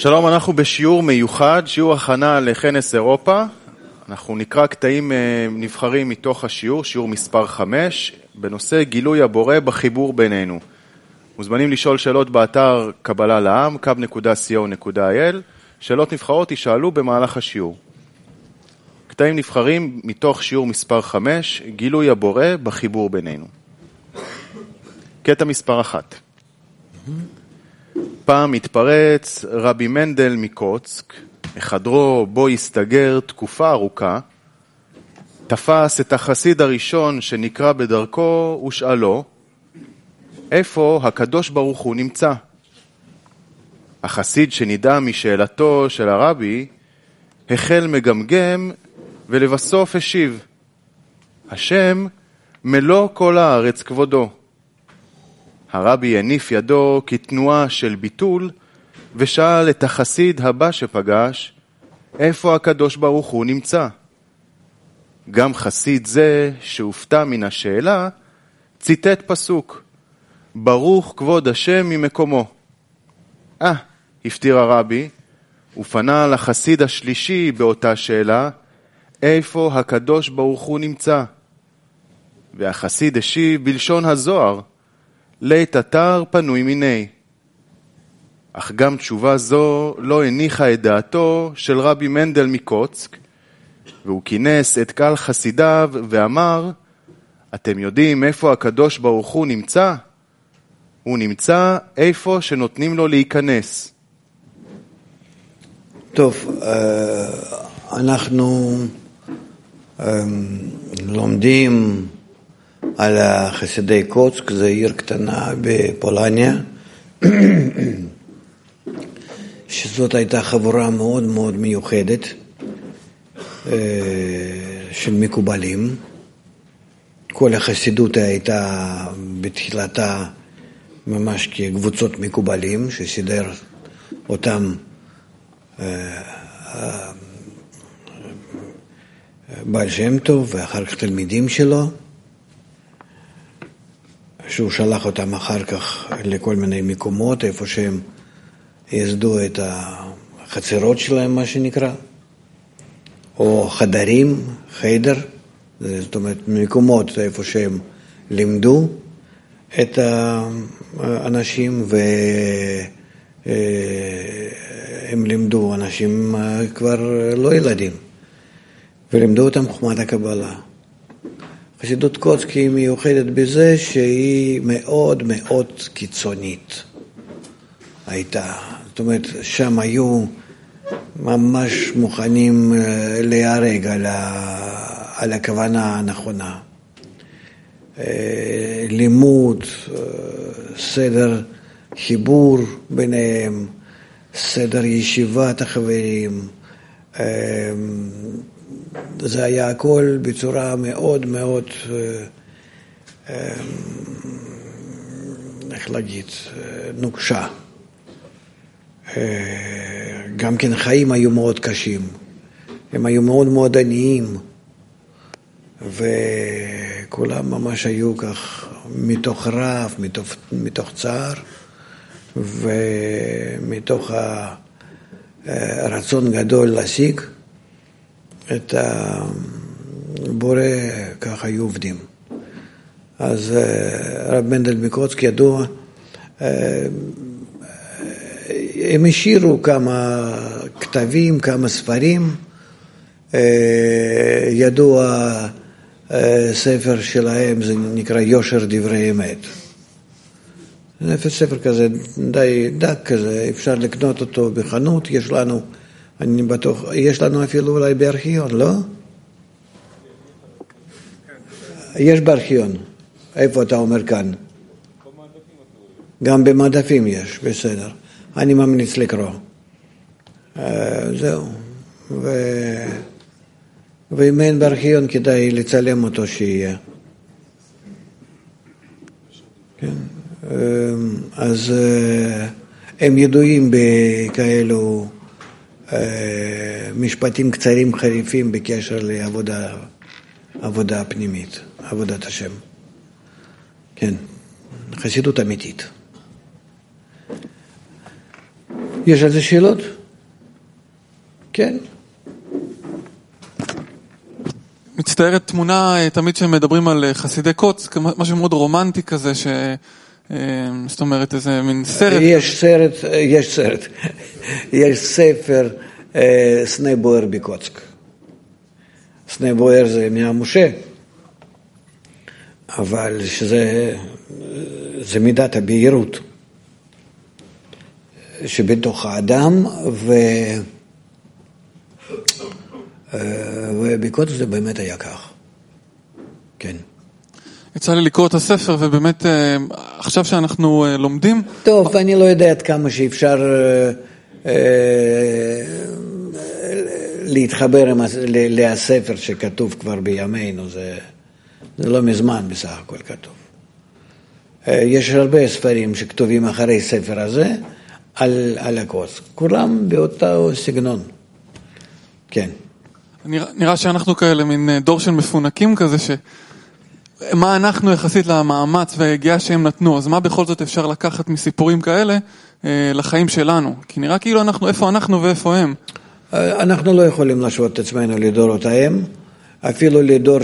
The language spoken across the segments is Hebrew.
שלום, אנחנו בשיעור מיוחד, שיעור הכנה לכנס אירופה. אנחנו נקרא קטעים נבחרים מתוך השיעור, שיעור מספר 5, בנושא גילוי הבורא בחיבור בינינו. מוזמנים לשאול שאלות באתר קבלה לעם, kab.co.il. שאלות נבחרות יישאלו במהלך השיעור. קטעים נבחרים מתוך שיעור מספר 5, גילוי הבורא בחיבור בינינו. קטע מספר 1. פעם התפרץ רבי מנדל מקוצק, בחדרו בו הסתגר תקופה ארוכה, תפס את החסיד הראשון שנקרא בדרכו ושאלו, איפה הקדוש ברוך הוא נמצא? החסיד שנדע משאלתו של הרבי, החל מגמגם ולבסוף השיב, השם מלוא כל הארץ כבודו. הרבי הניף ידו כתנועה של ביטול, ושאל את החסיד הבא שפגש, איפה הקדוש ברוך הוא נמצא? גם חסיד זה שהופתע מן השאלה, ציטט פסוק, ברוך כבוד השם ממקומו. הפתיר הרבי, ופנה לחסיד השלישי באותה שאלה, איפה הקדוש ברוך הוא נמצא? והחסיד השיב בלשון הזוהר, לית אתר פנוי מיני. אך גם תשובה זו לא הניחה את דעתו של רבי מנדל מקוצק, והוא כינס את קהל חסידיו ואמר, אתם יודעים איפה הקדוש ברוך הוא נמצא? הוא נמצא איפה שנותנים לו להיכנס. טוב, אנחנו לומדים על חסידי קוצק, זו עיר קטנה בפולניה, שזאת הייתה חבורה מאוד מאוד מיוחדת של מקובלים. כל החסידות הייתה בתחילתה ממש כקבוצות מקובלים, שסידר אותם בעל שם טוב ואחר כך תלמידים שלו, שהוא שלח אותם אחר כך לכל מיני מקומות, איפה שהם יסדו את החצרות שלהם, מה שנקרא, או חדרים, חדר, זאת אומרת מקומות איפה שהם לימדו את האנשים, והם לימדו אנשים כבר לא ילדים, ולימדו אותם חוכמת הקבלה. חסידות קוצק היא מיוחדת בזה שהיא מאוד מאוד קיצונית הייתה. זאת אומרת, שם היו ממש מוכנים להיהרג על הכוונה הנכונה. לימוד, סדר חיבור ביניהם, סדר ישיבת החברים, זה היה הכל בצורה מאוד מאוד, איך להגיד, נוקשה. גם כן חיים היו מאוד קשים, הם היו מאוד מאוד עניים, וכולם ממש היו כך מתוך רעב, מתוך צער, ומתוך הרצון גדול להשיג את הבורא, כך היו עובדים. אז רב מנדל מקוצק ידוע, הם השאירו כמה כתבים, כמה ספרים, ידוע ספר שלהם, זה נקרא יושר דברי אמת. ספר כזה, די דק כזה, אפשר לקנות אותו בחנות, יש לנו, אני בטוח, יש לנו אפילו אולי בארכיון, לא? יש בארכיון. איפה אתה אומר כאן? גם במדפים יש, בסדר. אני ממליץ לקרוא. זהו. ואם אין בארכיון כדאי לצלם אותו שיהיה. כן. אז הם ידועים בכאלו משפטים קצרים חריפים בקשר לעבודה פנימית, עבודת השם. כן, חסידות אמיתית. יש על זה שאלות? כן. מצטערת תמונה תמיד שמדברים על חסידי קוץ, משהו מאוד רומנטי כזה, זאת אומרת איזה מין סרט. יש ספר סנה בוער בקוצק. סנה בוער זה מהמשה, אבל זה מידת הבהירות שבתוך האדם, ובקוצק זה באמת היה כך. כן. יצא לי לקרוא את הספר, ובאמת עכשיו שאנחנו לומדים... טוב, אני לא יודע עד כמה שאפשר להתחבר לספר שכתוב כבר בימינו, זה לא מזמן בסך הכל כתוב. יש הרבה ספרים שכתובים אחרי ספר הזה על הקוץ, כולם באותו סגנון. כן. נראה שאנחנו כאלה מין דור של מפונקים כזה, מה אנחנו יחסית למאמץ והגיעה שהם נתנו, אז מה בכל זאת אפשר לקחת מסיפורים כאלה לחיים שלנו? כי נראה כאילו איפה אנחנו ואיפה הם. אנחנו לא יכולים להשוות את עצמנו לדורות ההם, אפילו לדור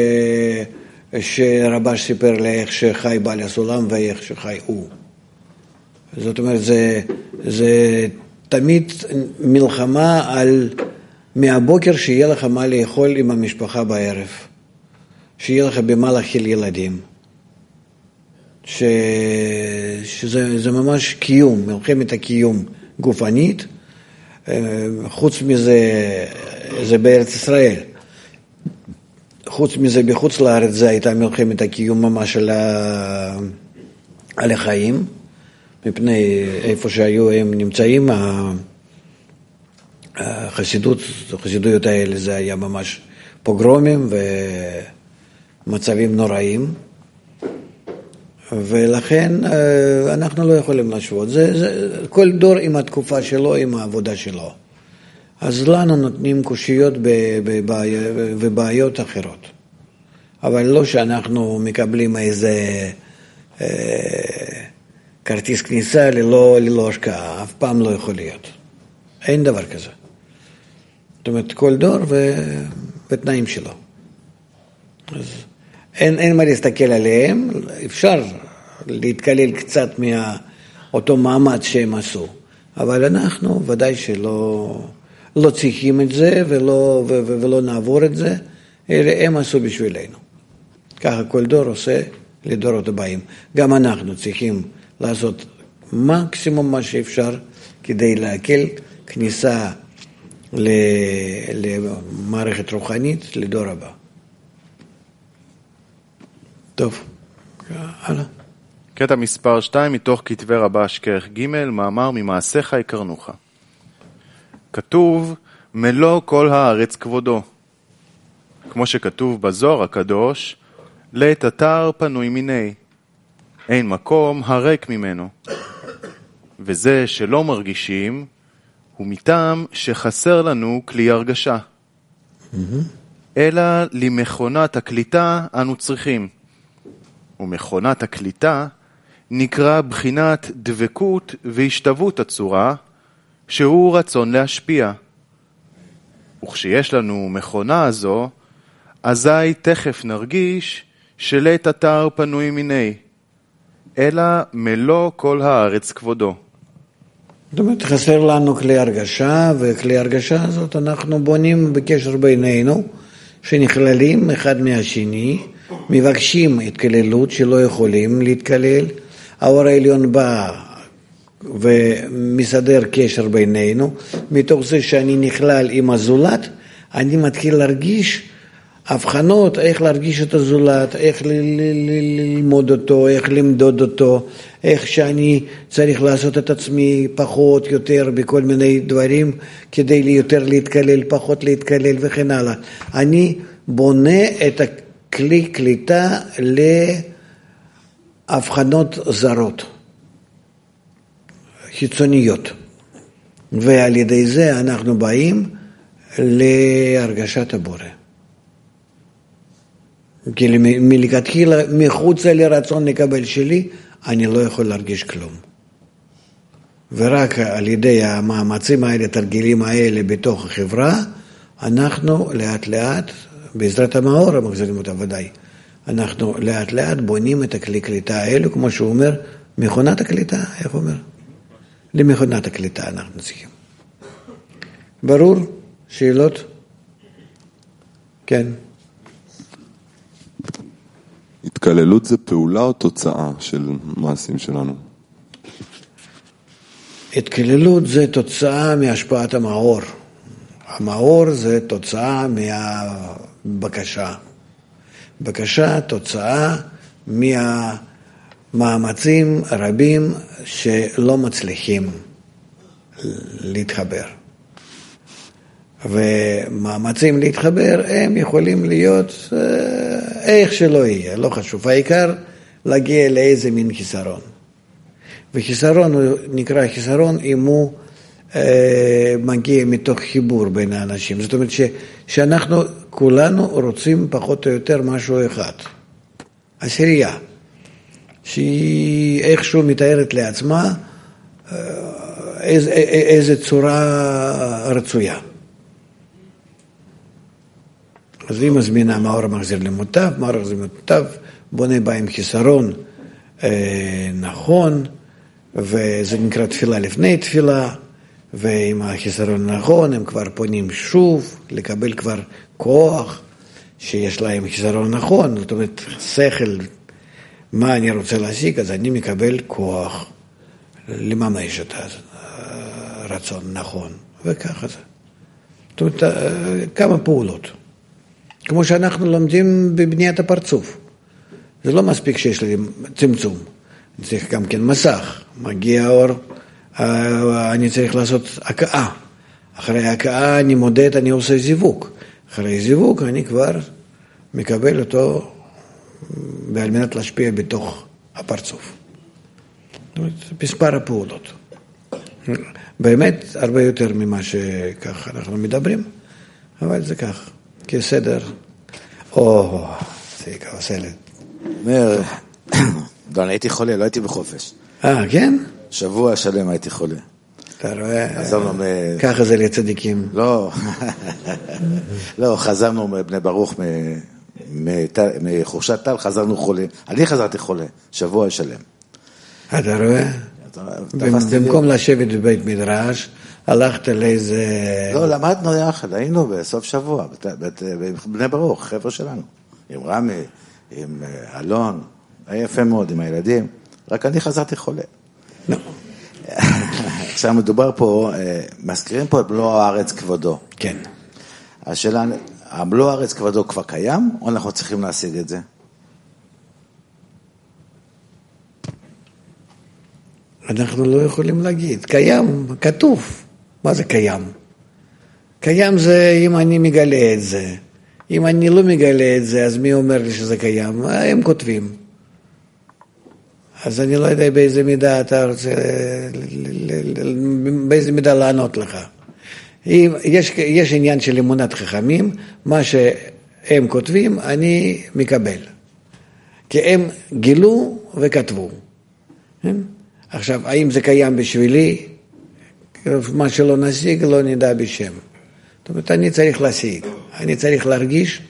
שרבש סיפר לי איך שחי בעל הסולם ואיך שחי הוא. זאת אומרת, זה תמיד מלחמה על מהבוקר שיהיה לך מה לאכול עם המשפחה בערב. שיהיה לך במה להכיל ילדים, שזה ממש קיום, מלחמת הקיום גופנית, חוץ מזה, זה בארץ ישראל, חוץ מזה בחוץ לארץ זה הייתה מלחמת הקיום ממש על החיים, מפני איפה שהיו הם נמצאים, החסידויות האלה זה היה ממש פוגרומים מצבים נוראים, ולכן אנחנו לא יכולים להשוות. כל דור עם התקופה שלו, עם העבודה שלו. אז לנו נותנים קושיות ובעיות אחרות. אבל לא שאנחנו מקבלים איזה כרטיס כניסה ללא השקעה, אף פעם לא יכול להיות. אין דבר כזה. זאת אומרת, כל דור ותנאים שלו. אז אין מה להסתכל עליהם, אפשר להתקלל קצת מאותו מאמץ שהם עשו, אבל אנחנו ודאי שלא צריכים את זה ולא נעבור את זה, אלא הם עשו בשבילנו. ככה כל דור עושה לדורות הבאים. גם אנחנו צריכים לעשות מקסימום מה שאפשר כדי להקל כניסה למערכת רוחנית לדור הבא. טוב, הלאה. קטע מספר 2 מתוך כתבי רבש כרך ג', מאמר ממעשיך יקרנוך. כתוב, מלוא כל הארץ כבודו. כמו שכתוב בזוהר הקדוש, לית אתר פנוי מיני. אין מקום הריק ממנו. וזה שלא מרגישים, הוא מטעם שחסר לנו כלי הרגשה. אלא למכונת הקליטה אנו צריכים. ומכונת הקליטה נקרא בחינת דבקות והשתוות הצורה, שהוא רצון להשפיע. וכשיש לנו מכונה הזו, אזי תכף נרגיש שלית אתר פנוי מיני, אלא מלוא כל הארץ כבודו. זאת אומרת, חסר לנו כלי הרגשה, וכלי הרגשה הזאת אנחנו בונים בקשר בינינו, שנכללים אחד מהשני, מבקשים התקללות שלא יכולים להתקלל, האור העליון בא ומסדר קשר בינינו, מתוך זה שאני נכלל עם הזולת, אני מתחיל להרגיש הבחנות, איך להרגיש את הזולת, איך ללמוד אותו, איך למדוד אותו, איך שאני צריך לעשות את עצמי פחות, יותר, בכל מיני דברים, כדי יותר להתקלל, פחות להתקלל וכן הלאה. אני בונה את הכלי קליטה להבחנות זרות, חיצוניות. ועל ידי זה אנחנו באים להרגשת הבורא. כי מלכתחילה, מחוץ לרצון לקבל שלי, אני לא יכול להרגיש כלום. ורק על ידי המאמצים האלה, תרגילים האלה בתוך החברה, אנחנו לאט לאט, בעזרת המאור המחזירים אותה ודאי, אנחנו לאט לאט בונים את הכלי קליטה האלו, כמו שהוא אומר, מכונת הקליטה, איך הוא אומר? למכונת הקליטה אנחנו צריכים. ברור? שאלות? כן. התקללות זה פעולה או תוצאה של מעשים שלנו? התקללות זה תוצאה מהשפעת המאור. המאור זה תוצאה מהבקשה. בקשה, תוצאה מהמאמצים רבים שלא מצליחים להתחבר. ומאמצים להתחבר הם יכולים להיות איך שלא יהיה, לא חשוב. העיקר להגיע לאיזה מין חיסרון. וחיסרון הוא נקרא חיסרון אם הוא מגיע מתוך חיבור בין האנשים. זאת אומרת שאנחנו כולנו רוצים פחות או יותר משהו אחד. עשירייה, שהיא איכשהו מתארת לעצמה איזו צורה רצויה. אז היא מזמינה מאור מחזיר למוטב, מאור מחזיר למוטב, בונה בה עם חיסרון נכון, וזה נקרא תפילה לפני תפילה, ועם החיסרון נכון הם כבר פונים שוב, לקבל כבר כוח שיש להם חיסרון נכון, זאת אומרת שכל, מה אני רוצה להשיג, אז אני מקבל כוח לממש את הרצון נכון, וככה זה. זאת אומרת, כמה פעולות. כמו שאנחנו לומדים בבניית הפרצוף. זה לא מספיק שיש לי צמצום. אני צריך גם כן מסך. מגיע האור, אני צריך לעשות הקאה. אחרי הקאה אני מודד, אני עושה זיווג. אחרי זיווג אני כבר מקבל אותו ועל מנת להשפיע בתוך הפרצוף. זאת אומרת, מספר הפעולות. באמת הרבה יותר ממה שכך אנחנו מדברים, אבל זה כך. כסדר, זה עושה לי. אומר, דון, הייתי חולה, לא הייתי בחופש. כן? שבוע שלם הייתי חולה. אתה רואה, חזרנו ככה זה לצדיקים. לא, חזרנו מבני ברוך, מחורשת טל, חזרנו חולה. אני חזרתי חולה, שבוע שלם. אתה רואה? במקום לשבת בבית מדרש, הלכת לאיזה... לא, למדנו יחד, היינו בסוף שבוע, בבני ברוך, חבר'ה שלנו, עם רמי, עם אלון, היה יפה מאוד עם הילדים, רק אני חזרתי חולה. לא. עכשיו מדובר פה, מזכירים פה את מלוא הארץ כבודו. כן. השאלה, מלוא הארץ כבודו כבר קיים, או אנחנו צריכים להשיג את זה? אנחנו לא יכולים להגיד, קיים, כתוב. מה זה קיים? קיים זה אם אני מגלה את זה. אם אני לא מגלה את זה, אז מי אומר לי שזה קיים? הם כותבים. אז אני לא יודע באיזה מידה אתה רוצה, באיזה מידה לענות לך. יש עניין של אמונת חכמים, מה שהם כותבים, אני מקבל. כי הם גילו וכתבו. עכשיו, האם זה קיים בשבילי? מה שלא נשיג, לא נדע בשם. זאת אומרת, אני צריך להשיג. אני צריך להרגיש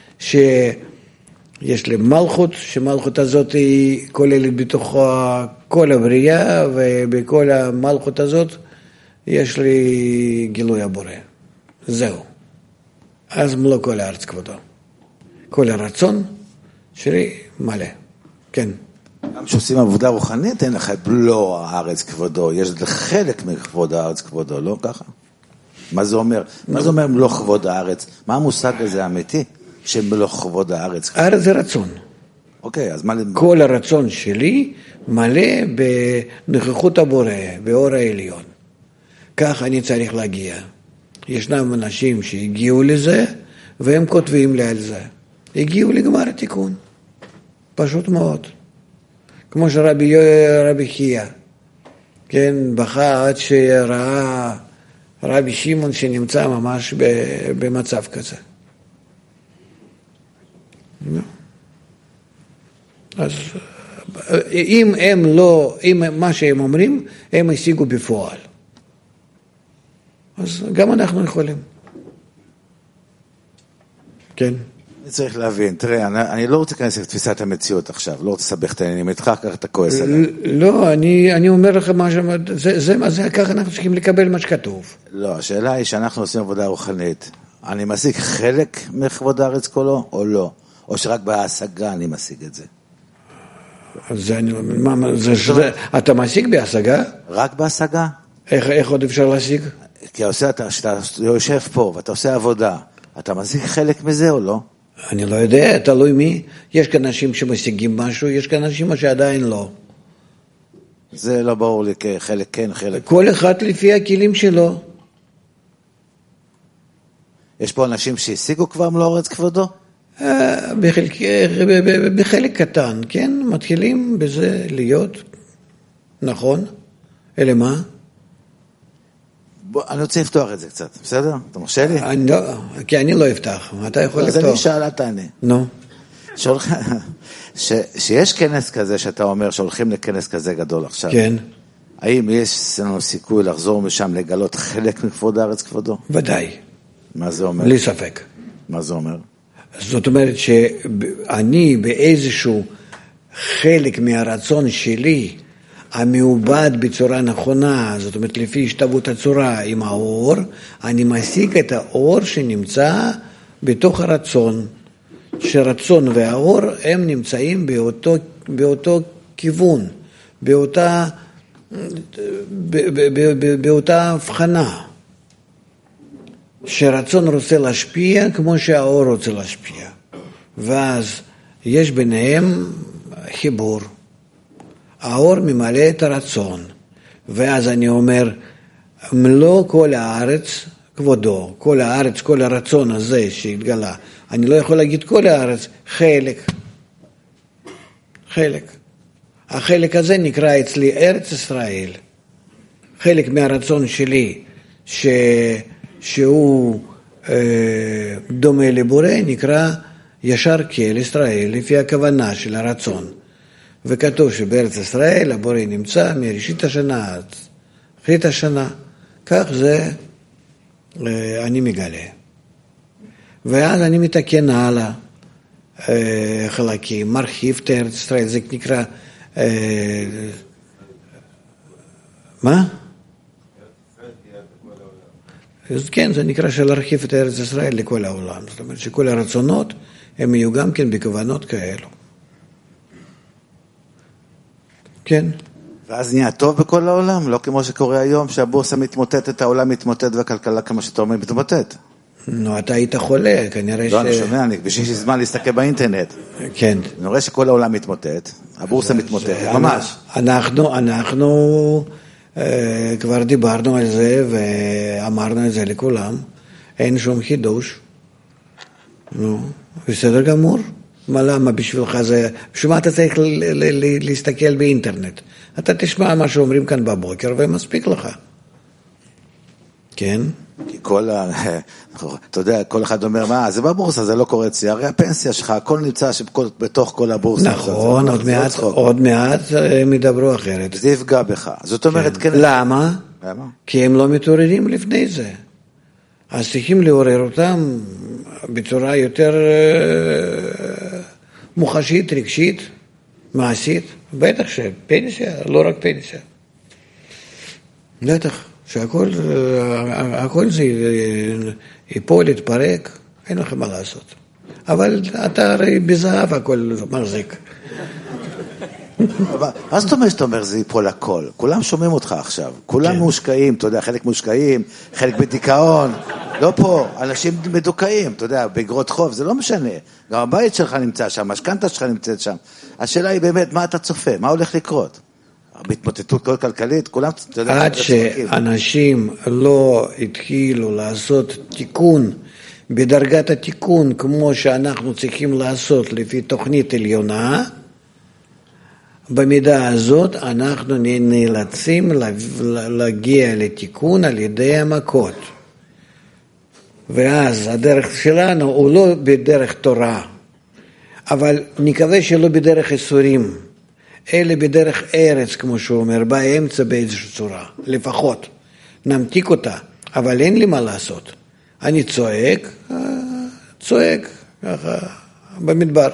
שיש לי מלכות, שמלכות הזאת היא כוללת בתוך כל הבריאה, ובכל המלכות הזאת יש לי גילוי הבורא. זהו. אז מלוא כל הארץ כבודו. כל הרצון שלי מלא. כן. גם שעושים עבודה רוחנית, אין לך מלוא הארץ כבודו, יש חלק מכבוד הארץ כבודו, לא ככה? מה זה אומר? מה זה אומר מלוא כבוד הארץ? מה המושג הזה האמיתי של מלוא כבוד הארץ? הארץ זה רצון. אוקיי, אז מה... כל הרצון שלי מלא בנוכחות הבורא, באור העליון. כך אני צריך להגיע. ישנם אנשים שהגיעו לזה, והם כותבים לי על זה. הגיעו לגמר התיקון. פשוט מאוד. כמו שרבי חייא, כן, בכה עד שראה רבי שמעון שנמצא ממש במצב כזה. אז אם הם לא, אם מה שהם אומרים, הם השיגו בפועל. אז גם אנחנו יכולים. כן. אני צריך להבין, תראה, אני לא רוצה להיכנס לתפיסת המציאות עכשיו, לא רוצה לסבך את העניינים איתך, ככה אתה כועס עליי. לא, אני אומר לך משהו, זה ככה אנחנו צריכים לקבל מה שכתוב. לא, השאלה היא שאנחנו עושים עבודה רוחנית, אני משיג חלק מכבוד הארץ כולו, או לא? או שרק בהשגה אני משיג את זה? אתה משיג בהשגה? רק בהשגה? איך עוד אפשר להשיג? כי כשאתה יושב פה ואתה עושה עבודה, אתה משיג חלק מזה או לא? אני לא יודע, תלוי מי. יש כאן אנשים שמשיגים משהו, יש כאן אנשים שעדיין לא. זה לא ברור לי, חלק כן, חלק. כל אחד לפי הכלים שלו. יש פה אנשים שהשיגו כבר מלוא ארץ כבודו? בחלק קטן, כן, מתחילים בזה להיות, נכון? אלה מה? אני רוצה לפתוח את זה קצת, בסדר? אתה מרשה לי? כי אני לא אפתח, אתה יכול לפתוח. אז אני שאלה תענה. נו. שיש כנס כזה שאתה אומר שהולכים לכנס כזה גדול עכשיו. כן. האם יש לנו סיכוי לחזור משם לגלות חלק מכבוד הארץ כבודו? ודאי. מה זה אומר? בלי ספק. מה זה אומר? זאת אומרת שאני באיזשהו חלק מהרצון שלי המעובד בצורה נכונה, זאת אומרת לפי השתוות הצורה עם האור, אני משיג את האור שנמצא בתוך הרצון, שרצון והאור הם נמצאים באותו כיוון, באותה הבחנה, שרצון רוצה להשפיע כמו שהאור רוצה להשפיע, ואז יש ביניהם חיבור. האור ממלא את הרצון, ואז אני אומר, מלוא כל הארץ כבודו, כל הארץ, כל הרצון הזה שהתגלה, אני לא יכול להגיד כל הארץ, חלק. החלק הזה נקרא אצלי ארץ ישראל. חלק מהרצון שלי, שהוא דומה לבורא, נקרא ישר כל ישראל, לפי הכוונה של הרצון. וכתוב שבארץ ישראל הבורא נמצא מראשית השנה עד אחרית השנה. כך זה אני מגלה. ואז אני מתקן הלאה חלקים, מרחיב את ארץ ישראל, זה נקרא מה? אז כן, זה נקרא להרחיב את ארץ ישראל לכל העולם. זאת אומרת שכל הרצונות הם יהיו גם כן בכוונות כאלו. כן. ואז נהיה טוב בכל העולם, לא כמו שקורה היום, שהבורסה מתמוטטת, העולם מתמוטט והכלכלה, כמה שאתה אומר, מתמוטט. נו, אתה היית חולה, כנראה לא, אני שומע, בשביל זמן להסתכל באינטרנט. כן. אני רואה שכל העולם מתמוטט, הבורסה מתמוטטת, ממש. אנחנו כבר דיברנו על זה, ואמרנו את זה לכולם, אין שום חידוש. נו, בסדר גמור. למה בשבילך זה, בשביל מה אתה צריך להסתכל באינטרנט? אתה תשמע מה שאומרים כאן בבוקר ומספיק לך. כן? כי אתה יודע, כל אחד אומר, מה, זה בבורסה, זה לא קורה אצלי, הרי הפנסיה שלך, הכל נמצא בתוך כל הבורסה. נכון, עוד מעט הם ידברו אחרת. זה יפגע בך. זאת אומרת, כן. למה? כי הם לא מתעוררים לפני זה. אז צריכים לעורר אותם בצורה יותר מוחשית, רגשית, מעשית. בטח שפנסיה, לא רק פנסיה. בטח, שהכל זה ייפול, יתפרק, אין לכם מה לעשות. אבל אתה הרי בזהב הכל מחזיק. מה זאת אומרת שאתה אומר זה ייפול הכל? כולם שומעים אותך עכשיו, כולם מושקעים, אתה יודע, חלק מושקעים, חלק בדיכאון, לא פה, אנשים מדוכאים, אתה יודע, באגרות חוב, זה לא משנה, גם הבית שלך נמצא שם, המשכנתה שלך נמצאת שם, השאלה היא באמת, מה אתה צופה, מה הולך לקרות? בהתמוטטות כל כלכלית, כולם, אתה יודע, עד שאנשים לא התחילו לעשות תיקון, בדרגת התיקון, כמו שאנחנו צריכים לעשות לפי תוכנית עליונה, במידה הזאת אנחנו נאלצים להגיע לתיקון על ידי המכות. ואז הדרך שלנו הוא לא בדרך תורה, אבל נקווה שלא בדרך איסורים, אלה בדרך ארץ, כמו שהוא אומר, באמצע באיזושהי צורה, לפחות. נמתיק אותה, אבל אין לי מה לעשות. אני צועק, ככה, במדבר.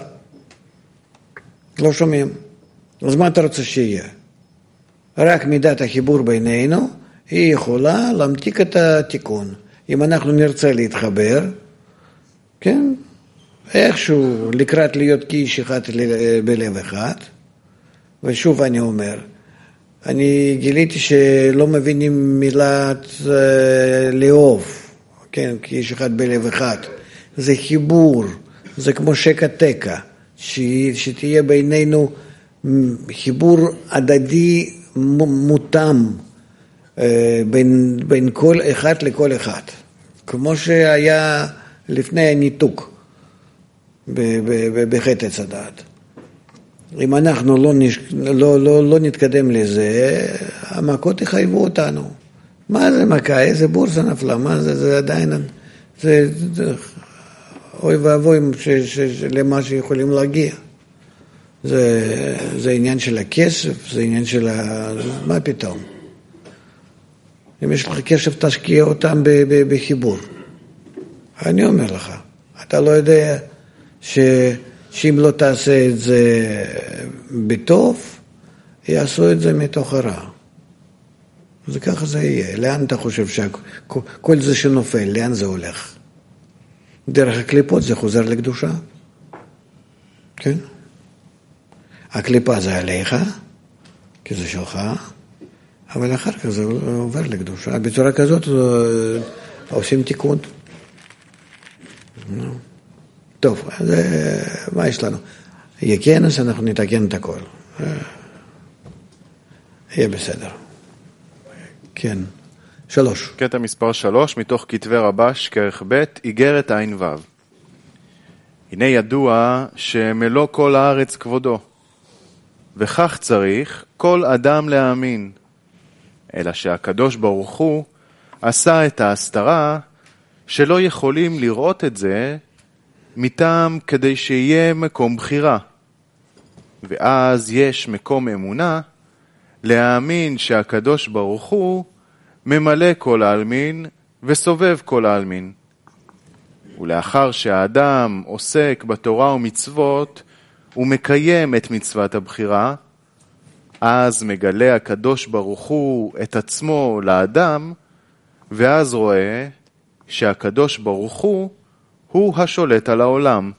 לא שומעים. אז מה אתה רוצה שיהיה? רק מידת החיבור בינינו, היא יכולה להמתיק את התיקון. אם אנחנו נרצה להתחבר, כן, איכשהו לקראת להיות כאיש אחד בלב אחד, ושוב אני אומר, אני גיליתי שלא מבינים מילת לאהוב, כן, כאיש אחד בלב אחד. זה חיבור, זה כמו שקע תקע, שתהיה בינינו חיבור הדדי מותאם בין כל אחד לכל אחד, כמו שהיה לפני הניתוק בחטא עץ הדעת. אם אנחנו לא נתקדם לזה, המכות יחייבו אותנו. מה זה מכה? איזה בורסה נפלה? מה זה? זה עדיין... זה אוי ואבוי למה שיכולים להגיע. זה עניין של הכסף, זה עניין של מה פתאום? אם יש לך כסף, תשקיע אותם בחיבור. אני אומר לך, אתה לא יודע שאם לא תעשה את זה בטוב, יעשו את זה מתוך הרע. אז ככה זה יהיה. לאן אתה חושב שכל זה שנופל, לאן זה הולך? דרך הקליפות זה חוזר לקדושה. כן? הקליפה זה עליך, כי זה שלך, אבל אחר כך זה עובר לקדושה. בצורה כזאת עושים תיקון. טוב, אז מה יש לנו? יהיה כנס, אנחנו נתקן את הכל. יהיה בסדר. כן. 3. קטע מספר 3, מתוך כתבי רבש, כרך ב', איגרת עין ו'. הנה ידוע שמלוא כל הארץ כבודו, וכך צריך כל אדם להאמין, אלא שהקדוש ברוך הוא עשה את ההסתרה שלא יכולים לראות את זה מטעם כדי שיהיה מקום בחירה. ואז יש מקום אמונה להאמין שהקדוש ברוך הוא ממלא כל העלמין וסובב כל העלמין. ולאחר שהאדם עוסק בתורה ומצוות ומקיים את מצוות הבחירה, אז מגלה הקדוש ברוך הוא את עצמו לאדם, ואז רואה שהקדוש ברוך הוא השולט על העולם.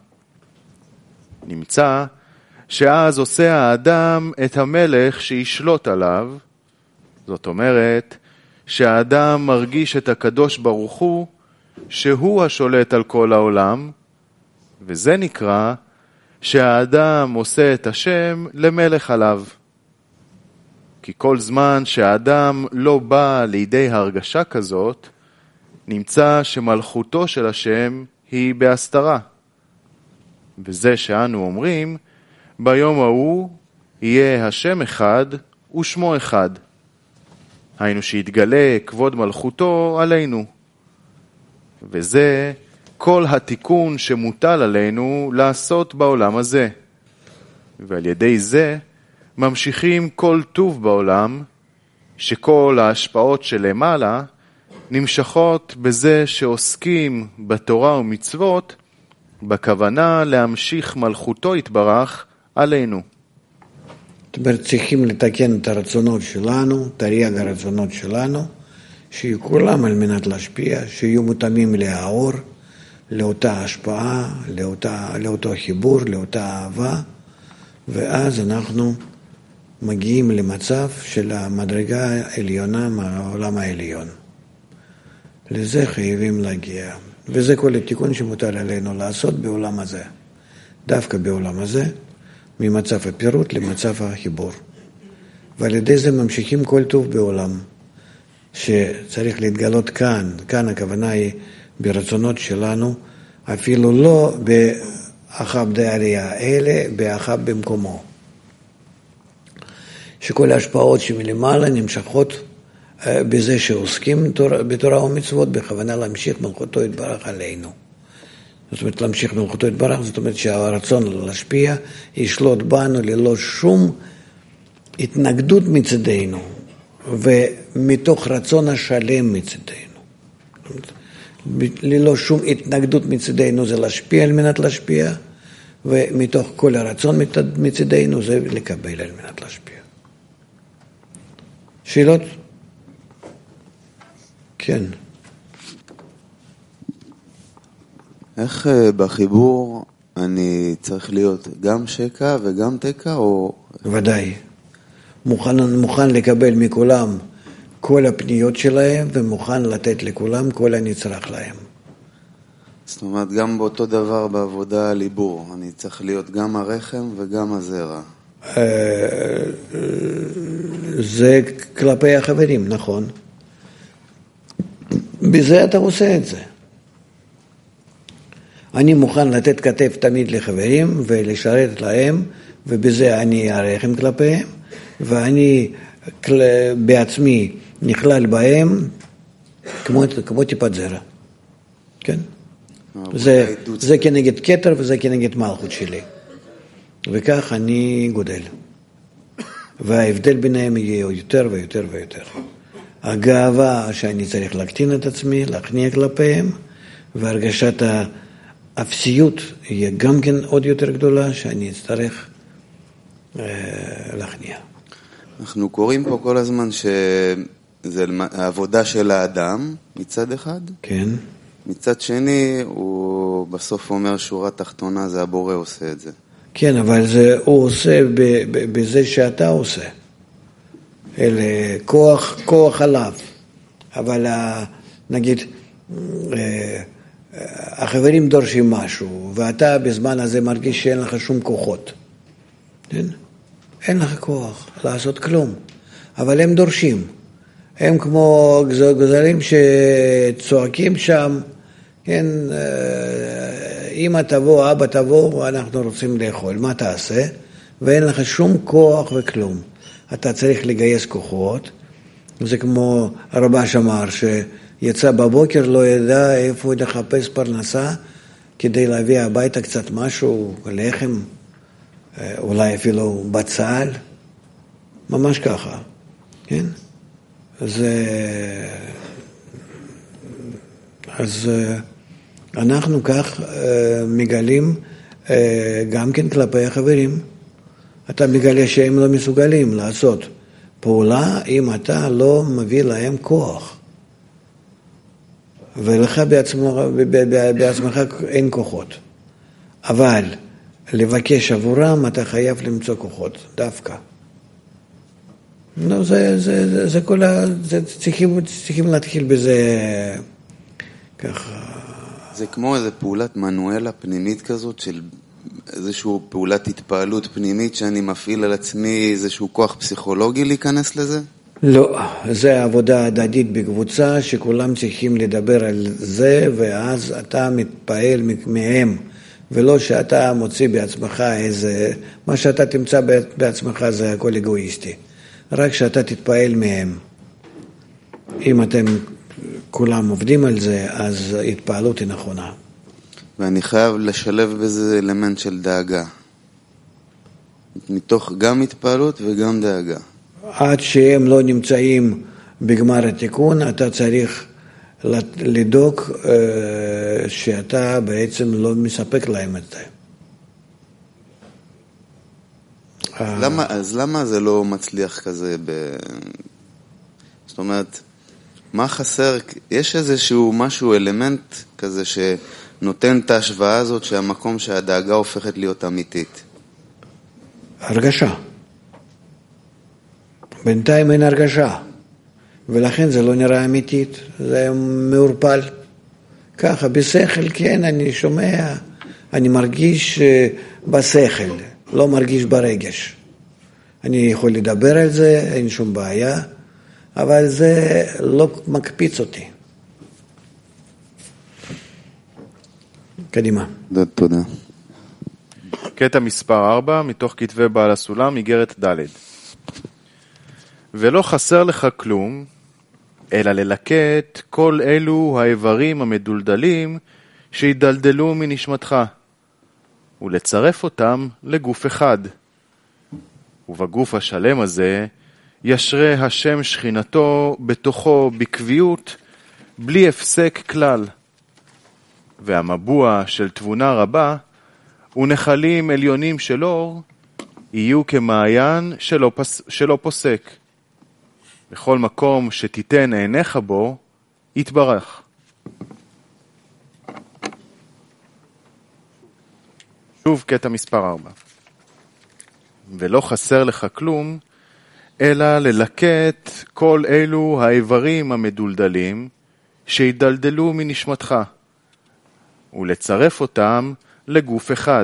נמצא שאז עושה האדם את המלך שישלוט עליו, זאת אומרת שהאדם מרגיש את הקדוש ברוך הוא שהוא השולט על כל העולם, וזה נקרא שהאדם עושה את השם למלך עליו. כי כל זמן שהאדם לא בא לידי הרגשה כזאת, נמצא שמלכותו של השם היא בהסתרה. וזה שאנו אומרים, ביום ההוא יהיה השם אחד ושמו אחד. היינו שיתגלה כבוד מלכותו עלינו. וזה כל התיקון שמוטל עלינו לעשות בעולם הזה. ועל ידי זה ממשיכים כל טוב בעולם, שכל ההשפעות שלמעלה נמשכות בזה שעוסקים בתורה ומצוות, בכוונה להמשיך מלכותו יתברך עלינו. זאת אומרת, צריכים לתקן את הרצונות שלנו, תרי"ג הרצונות שלנו, שיהיו כולם על מנת להשפיע, שיהיו מותאמים לאור, לאותה השפעה, לאותו חיבור, לאותה אהבה, ואז אנחנו מגיעים למצב של המדרגה העליונה מהעולם העליון. לזה חייבים להגיע. וזה כל התיקון שמוטל עלינו לעשות בעולם הזה. דווקא בעולם הזה, ממצב הפירוט למצב החיבור. ועל ידי זה ממשיכים כל טוב בעולם, שצריך להתגלות כאן. כאן הכוונה היא ברצונות שלנו, אפילו לא באחב דעריה, אלא באחב במקומו. שכל ההשפעות שמלמעלה נמשכות בזה שעוסקים בתורה ומצוות, בכוונה להמשיך מלכותו יתברך עלינו. זאת אומרת, להמשיך מלכותו יתברך, זאת אומרת שהרצון להשפיע ישלוט בנו ללא שום התנגדות מצדנו, ומתוך רצון השלם מצדנו. ללא שום התנגדות מצדנו זה להשפיע על מנת להשפיע, ומתוך כל הרצון מצדנו זה לקבל על מנת להשפיע. שאלות? כן. איך בחיבור אני צריך להיות גם שקע וגם תקע או... ודאי. מוכן לקבל מכולם כל הפניות שלהם, ומוכן לתת לכולם כל הנצרך להם. זאת אומרת, גם באותו דבר בעבודה על עיבור, אני צריך להיות גם הרחם וגם הזרע. זה כלפי החברים, נכון. בזה אתה עושה את זה. אני מוכן לתת כתף תמיד לחברים ולשרת להם, ובזה אני הרחם כלפיהם, ואני בעצמי נכלל בהם כמו טיפת זרע. כן? זה כנגד כתר וזה כנגד מלכות שלי. וכך אני גודל. וההבדל ביניהם יהיה יותר ויותר ויותר. הגאווה שאני צריך להקטין את עצמי, להכניע כלפיהם, והרגשת האפסיות יהיה גם כן עוד יותר גדולה, שאני אצטרך להכניע. אנחנו קוראים פה כל הזמן שזה העבודה של האדם מצד אחד. כן. מצד שני, הוא בסוף אומר שורה תחתונה, זה הבורא עושה את זה. כן, אבל הוא עושה בזה שאתה עושה. אלה כוח עליו. אבל נגיד, החברים דורשים משהו, ואתה בזמן הזה מרגיש שאין לך שום כוחות. כן? אין לך כוח לעשות כלום. אבל הם דורשים. הם כמו גזרים שצועקים שם, כן, אמא תבוא, אבא תבוא, אנחנו רוצים לאכול, מה תעשה? ואין לך שום כוח וכלום. אתה צריך לגייס כוחות, זה כמו הרבש אמר, שיצא בבוקר, לא ידע איפה לחפש פרנסה, כדי להביא הביתה קצת משהו, לחם, אולי אפילו בצל, ממש ככה, כן? אז אנחנו כך מגלים גם כן כלפי החברים. אתה מגלה שהם לא מסוגלים לעשות פעולה אם אתה לא מביא להם כוח. ולך בעצמך אין כוחות. אבל לבקש עבורם אתה חייב למצוא כוחות, דווקא. לא, זה כל צריכים להתחיל בזה ככה. זה כמו איזו פעולת מנואלה פנימית כזאת של איזושהי פעולת התפעלות פנימית שאני מפעיל על עצמי איזשהו כוח פסיכולוגי להיכנס לזה? לא, זה עבודה הדדית בקבוצה שכולם צריכים לדבר על זה, ואז אתה מתפעל מהם, ולא שאתה מוציא בעצמך איזה, מה שאתה תמצא בעצמך זה הכל אגואיסטי. רק שאתה תתפעל מהם. אם אתם כולם עובדים על זה, אז התפעלות היא נכונה. ואני חייב לשלב בזה אלמנט של דאגה. מתוך גם התפעלות וגם דאגה. עד שהם לא נמצאים בגמר התיקון, אתה צריך לדאוג שאתה בעצם לא מספק להם את זה. אז למה זה לא מצליח כזה זאת אומרת, מה חסר? יש איזשהו משהו, אלמנט כזה שנותן את ההשוואה הזאת שהמקום שהדאגה הופכת להיות אמיתית. הרגשה. בינתיים אין הרגשה. ולכן זה לא נראה אמיתית. זה מעורפל. ככה, בשכל, כן, אני שומע, אני מרגיש בשכל, לא מרגיש ברגש. אני יכול לדבר על זה, אין שום בעיה, אבל זה לא מקפיץ אותי. קדימה. תודה. קטע מספר 4, מתוך כתבי בעל הסולם, איגרת ד'. ולא חסר לך כלום, אלא ללקט כל אלו האיברים המדולדלים שידלדלו מנשמתך, ולצרף אותם לגוף אחד. ובגוף השלם הזה ישרה השם שכינתו בתוכו בקביעות בלי הפסק כלל. והמבוע של תבונה רבה ונחלים עליונים של אור יהיו כמעיין שלא פוסק. בכל מקום שתיתן עיניך בו, יתברך. שוב קטע מספר 4. ולא חסר לך כלום, אלא ללקט כל אלו האיברים המדולדלים שידלדלו מנשמתך, ולצרף אותם לגוף אחד.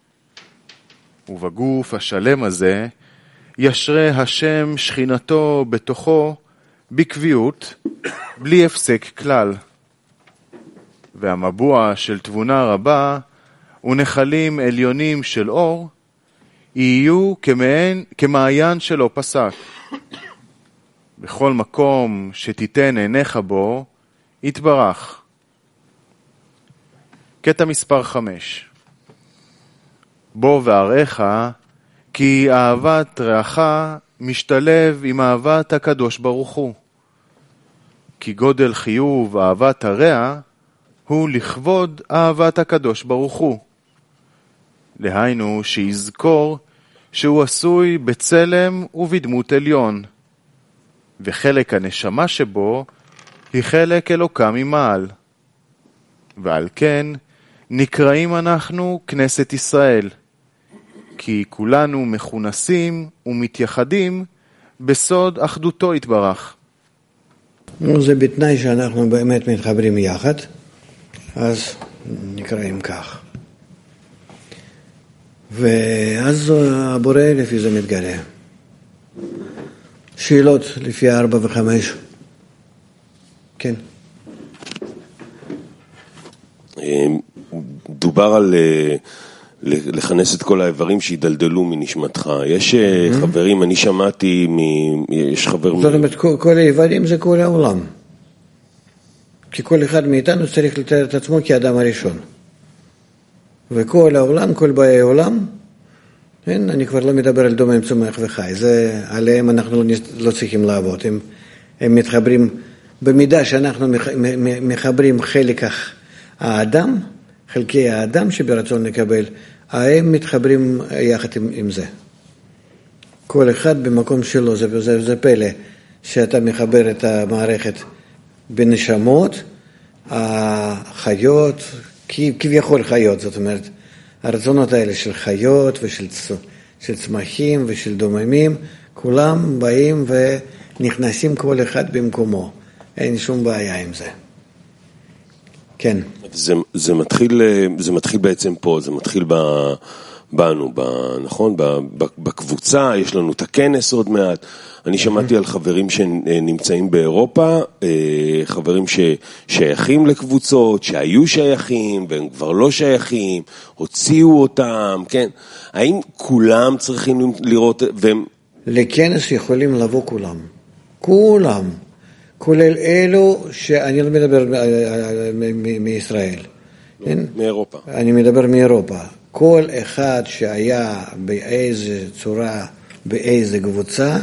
ובגוף השלם הזה ישרה השם שכינתו בתוכו בקביעות בלי הפסק כלל. והמבוע של תבונה רבה ונחלים עליונים של אור יהיו כמעיין שלא פסק. בכל מקום שתיתן עיניך בו, יתברך. קטע מספר 5. בוא ואראך כי אהבת רעך משתלב עם אהבת הקדוש ברוך הוא. כי גודל חיוב אהבת הרע הוא לכבוד אהבת הקדוש ברוך הוא. דהיינו שיזכור שהוא עשוי בצלם ובדמות עליון, וחלק הנשמה שבו היא חלק אלוקה ממעל. ועל כן נקראים אנחנו כנסת ישראל, כי כולנו מכונסים ומתייחדים בסוד אחדותו יתברך. זה בתנאי שאנחנו באמת מתחברים יחד, אז נקראים כך. ואז הבורא לפי זה מתגלה. שאלות לפי 4 ו-5. כן. דובר על לכנס את כל האיברים שידלדלו מנשמתך. יש חברים, אני שמעתי, יש חבר... זאת אומרת, כל האיברים זה כל העולם. כי כל אחד מאיתנו צריך לתאר את עצמו כאדם הראשון. וכל העולם, כל באי העולם, אני כבר לא מדבר על דומם, צומח וחי, עליהם אנחנו לא צריכים לעבוד. הם מתחברים, במידה שאנחנו מחברים חלק האדם, חלקי האדם שברצון לקבל, הם מתחברים יחד עם זה. כל אחד במקום שלו, זה פלא, שאתה מחבר את המערכת בנשמות, החיות, כביכול חיות, זאת אומרת, הרצונות האלה של חיות ושל צמחים ושל דוממים, כולם באים ונכנסים כל אחד במקומו. אין שום בעיה עם זה. כן. זה מתחיל בעצם פה, זה מתחיל בנו, נכון? בקבוצה, יש לנו את הכנס עוד מעט. אני שמעתי על חברים שנמצאים באירופה, חברים ששייכים לקבוצות, שהיו שייכים והם כבר לא שייכים, הוציאו אותם, כן? האם כולם צריכים לראות, והם... לכנס יכולים לבוא כולם. כולם. כולל אלו שאני לא מדבר מישראל. מאירופה. אני מדבר מאירופה. כל אחד שהיה באיזה צורה, באיזה קבוצה,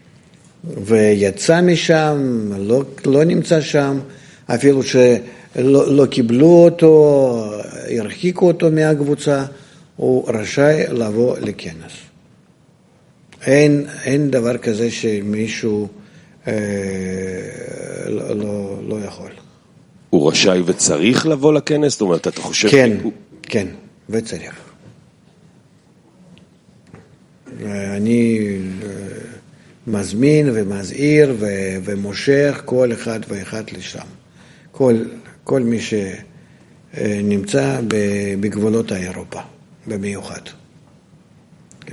ויצא משם, לא נמצא שם, אפילו שלא קיבלו אותו, הרחיקו אותו מהקבוצה, הוא רשאי לבוא לכנס. אין דבר כזה שמישהו לא יכול. הוא רשאי וצריך לבוא לכנס? זאת אומרת, אתה חושב... כן, וצריך. אני מזמין ומזהיר ומושך כל אחד ואחד לשם. כל מי שנמצא בגבולות האירופה, במיוחד. כן.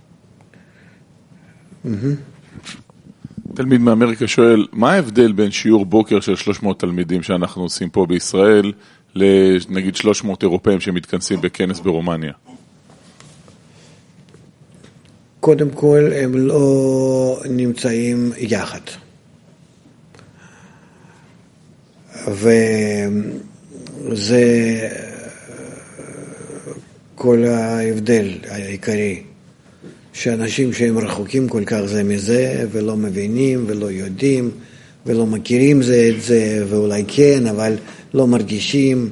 תלמיד מאמריקה שואל, מה ההבדל בין שיעור בוקר של 300 תלמידים שאנחנו עושים פה בישראל, לנגיד 300 אירופאים שמתכנסים בכנס ברומניה? קודם כל, הם לא נמצאים יחד. וזה כל ההבדל העיקרי, שאנשים שהם רחוקים כל כך זה מזה, ולא מבינים ולא יודעים, ולא מכירים זה את זה, ואולי כן, אבל לא מרגישים.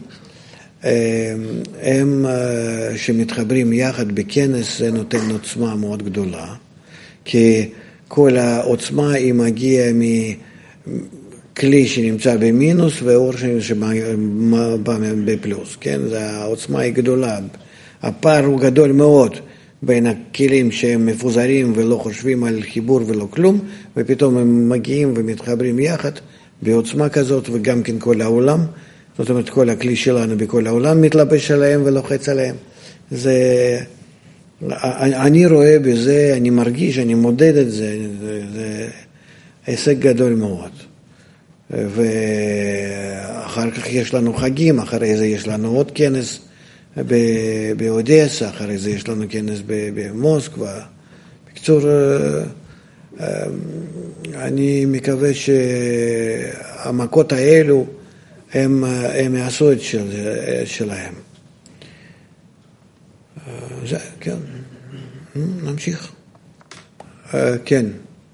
הם שמתחברים יחד בכנס, זה נותן עוצמה מאוד גדולה, כי כל העוצמה היא מגיעה מכלי שנמצא במינוס, ואור שבא בפלוס, כן? העוצמה היא גדולה, הפער הוא גדול מאוד בין הכלים שהם מפוזרים ולא חושבים על חיבור ולא כלום, ופתאום הם מגיעים ומתחברים יחד בעוצמה כזאת, וגם כן כל העולם, זאת אומרת כל הכלי שלנו בכל העולם מתלבש עליהם ולוחץ עליהם. אני רואה בזה, אני מרגיש, אני מודד את זה, זה הישג גדול מאוד. ואחר כך יש לנו חגים, אחרי זה יש לנו עוד כנס באודסה, אחרי זה יש לנו כנס במוסקבה. בקצור, אני מקווה שהמכות האלו הם יעשו את שלהם. זה, כן. נמשיך. כן.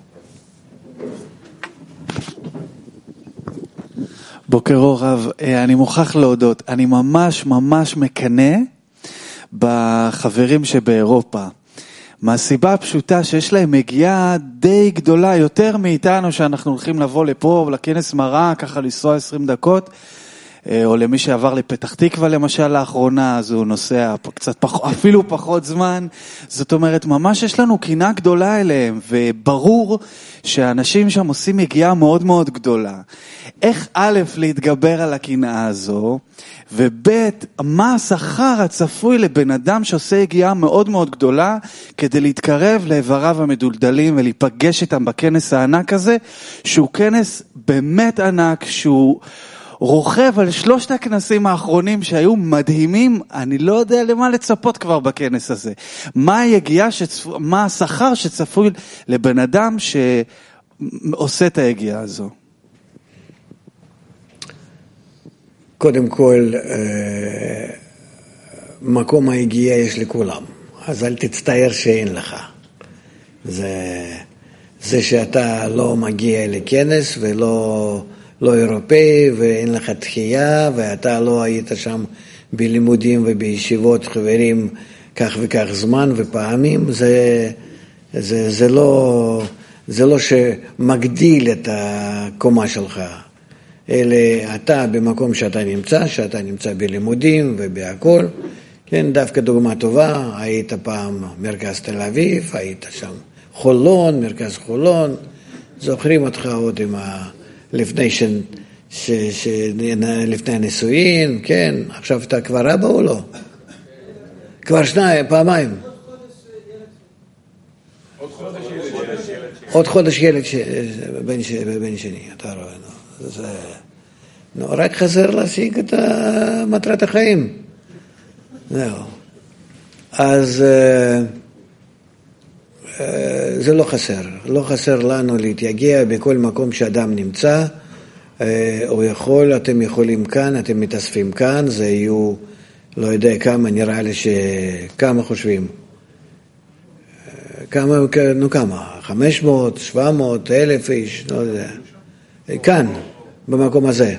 בוקר אור רב, אני מוכרח להודות, אני ממש מקנא בחברים שבאירופה. מהסיבה הפשוטה שיש להם מגיעה די גדולה, יותר מאיתנו שאנחנו הולכים לבוא לפה לכנס מראה, ככה לנסוע 20 דקות, או למי שעבר לפתח תקווה למשל לאחרונה, אז הוא נוסע קצת אפילו פחות זמן. זאת אומרת, ממש יש לנו קינה גדולה אליהם, וברור שאנשים שם עושים מגיעה מאוד מאוד גדולה. איך א' להתגבר על הקינה הזו, וב' מה השכר הצפוי לבן אדם שעושה הגיעה מאוד מאוד גדולה, כדי להתקרב לעבריו המדולדלים ולהיפגש איתם בכנס הענק הזה, שהוא כנס באמת ענק, שהוא רוכב על 3 הכנסים האחרונים שהיו מדהימים. אני לא יודע למה לצפות כבר בכנס הזה. מה היגיעה, מה השכר שצפוי לבן אדם שעושה את היגיעה הזו? קודם כל, מקום היגיעה יש לכולם, אז אל תצטער שאין לך. זה שאתה לא מגיע לכנס ולא אירופאי ואין לך תחייה, ואתה לא היית שם בלימודים ובישיבות חברים כך וכך זמן ופעמים, זה לא שמגדיל את הקומה שלך, אלא אתה במקום שאתה נמצא בלימודים ובהכל. כן, דווקא דוגמה טובה, היית פעם מרכז תל אביב, היית שם חולון, מרכז חולון, זוכרים אותך עוד עם לפני הנישואין, כן, עכשיו אתה כבר אבא או לא? כבר פעמיים. עוד חודש ילד בן שני, אתה רואה, רק חסר להשיג את מטרת החיים. זהו. אז זה לא חסר לנו להתייגע בכל מקום שאדם נמצא, הוא יכול, אתם יכולים כאן, אתם מתאספים כאן, זה יהיו, לא יודע כמה, נראה לי שכמה חושבים, כמה, 500, 700, 1,000 איש, לא יודע, כאן, במקום הזה.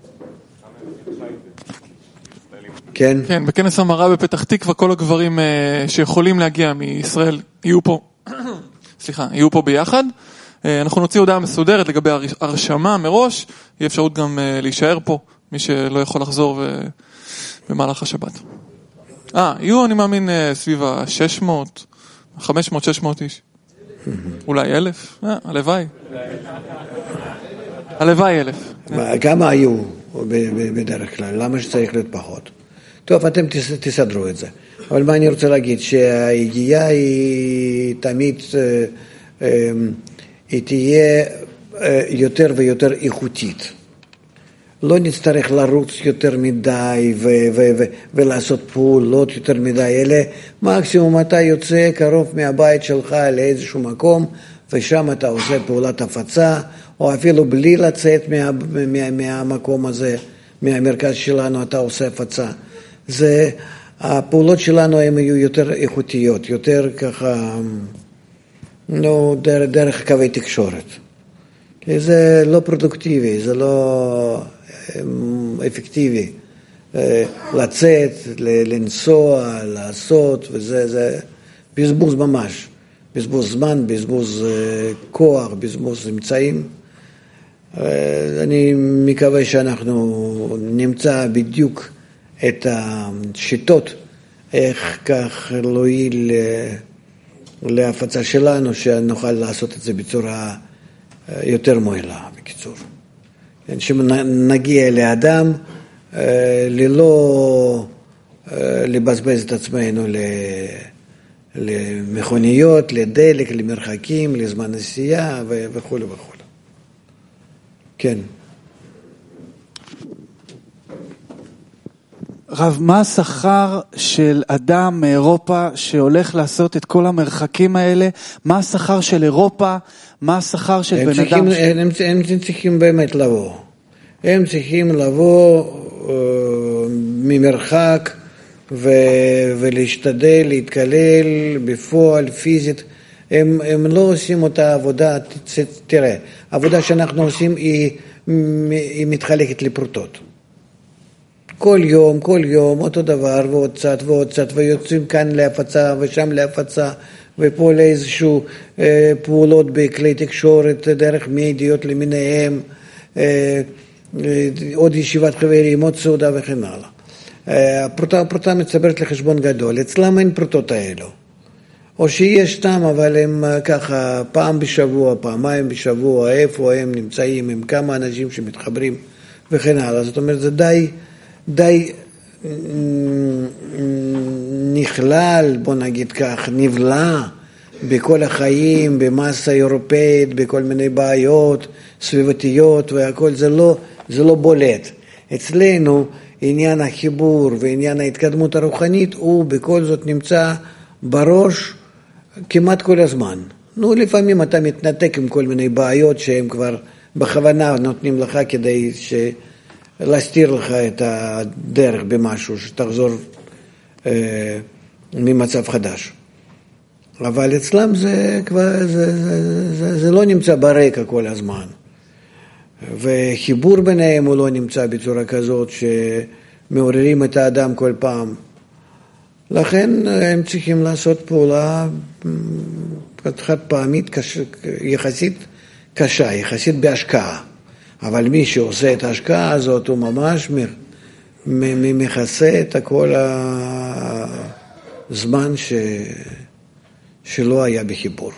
כן? כן, בכנס המראה בפתח תקווה, כל הגברים שיכולים להגיע מישראל יהיו פה, יהיו פה ביחד. אנחנו נוציא הודעה מסודרת לגבי הרשמה מראש, יהיה אפשרות גם להישאר פה, מי שלא יכול לחזור במהלך השבת. יהיו, אני מאמין, סביב ה-600, 500, 600 איש. אולי 1,000, הלוואי. הלוואי 1,000. כמה היו בדרך כלל? למה שצריך להיות פחות? טוב, אתם תסדרו את זה. אבל מה אני רוצה להגיד? שההגיעה היא תמיד, היא תהיה יותר ויותר איכותית. לא נצטרך לרוץ יותר מדי ולעשות פעולות יותר מדי, אלא מקסימום אתה יוצא קרוב מהבית שלך לאיזשהו מקום, ושם אתה עושה פעולת הפצה, או אפילו בלי לצאת מהמקום הזה, מהמרכז שלנו, אתה עושה הפצה. זה הפעולות שלנו הן יהיו יותר איכותיות, יותר ככה, דרך קווי תקשורת. כי זה לא פרודוקטיבי, זה לא אפקטיבי. לצאת, לנסוע, לעשות, וזה בזבוז ממש. בזבוז זמן, בזבוז כוח, בזבוז אמצעים. אני מקווה שאנחנו נמצא בדיוק את השיטות, איך כך להועיל להפצה שלנו, שנוכל לעשות את זה בצורה יותר מועילה, בקיצור. שנגיע לאדם ללא לבזבז את עצמנו למכוניות, לדלק, למרחקים, לזמן נסיעה וכו' וכו'. כן. רב, מה השכר של אדם מאירופה שהולך לעשות את כל המרחקים האלה? מה השכר של אירופה? מה השכר של בן אדם? הם צריכים באמת לבוא. הם צריכים לבוא ממרחק ולהשתדל, להתקלל בפועל, פיזית. הם לא עושים אותה עבודה, תראה, העבודה שאנחנו עושים היא מתחלקת לפרוטות. כל יום, אותו דבר, ועוד קצת, ויוצאים כאן להפצה, ושם להפצה, ופה לאיזשהו פעולות בכלי תקשורת, דרך מדיות למיניהם, עוד ישיבת חברים, עוד סעודה וכן הלאה. הפרוטה מצטברת לחשבון גדול, אצלם אין פרוטות האלו. או שיש תם, אבל הם ככה פעם בשבוע, פעמיים בשבוע, איפה הם נמצאים, הם כמה אנשים שמתחברים וכן הלאה. זאת אומרת, זה די נכלל, בוא נגיד כך, נבלע בכל החיים, במסה אירופאית, בכל מיני בעיות סביבתיות והכל, זה לא בולט. אצלנו עניין החיבור ועניין ההתקדמות הרוחנית הוא בכל זאת נמצא בראש כמעט כל הזמן. לפעמים אתה מתנתק עם כל מיני בעיות שהם כבר בכוונה נותנים לך כדי להסתיר לך את הדרך במשהו, שתחזור ממצב חדש. אבל אצלם זה כבר, זה לא נמצא ברקע כל הזמן. וחיבור ביניהם הוא לא נמצא בצורה כזאת שמעוררים את האדם כל פעם. לכן הם צריכים לעשות פעולה חד פעמית יחסית קשה, יחסית בהשקעה. אבל מי שעושה את ההשקעה הזאת הוא ממש מכסה את כל הזמן שלא היה בחיבור.